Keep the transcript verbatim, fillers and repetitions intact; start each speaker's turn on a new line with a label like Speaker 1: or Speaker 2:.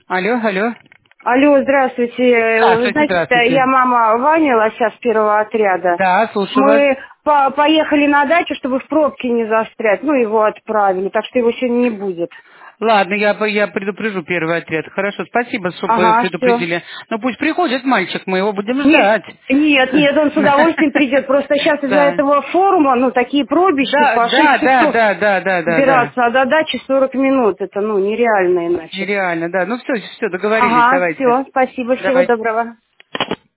Speaker 1: Алло, алло.
Speaker 2: Алло, здравствуйте. Вы
Speaker 1: Здравствуйте,
Speaker 2: знаете,
Speaker 1: здравствуйте.
Speaker 2: я мама Ваня Лося с первого отряда.
Speaker 1: Да, слушаю вас.
Speaker 2: Мы по- поехали на дачу, чтобы в пробке не застрять. Ну, его отправили, так что его сегодня не будет.
Speaker 1: Ладно, я, по- я предупрежу первый отряд. Хорошо, спасибо, что п-
Speaker 2: Ага, все.
Speaker 1: предупредили. Ну пусть приходит мальчик, мы его будем
Speaker 2: Нет,
Speaker 1: ждать.
Speaker 2: нет, нет, он с удовольствием придет. Просто сейчас из-за
Speaker 1: Да.
Speaker 2: этого форума, ну, такие пробищи
Speaker 1: Да,
Speaker 2: по шесть
Speaker 1: да, да,
Speaker 2: часов
Speaker 1: да, да, да, да, да.
Speaker 2: добираться, а до дачи сорок минут. Это, ну, нереально иначе.
Speaker 1: Нереально, да. Ну все, все, договорились,
Speaker 2: Ага,
Speaker 1: давайте.
Speaker 2: все, спасибо, всего
Speaker 1: Давайте.
Speaker 2: доброго.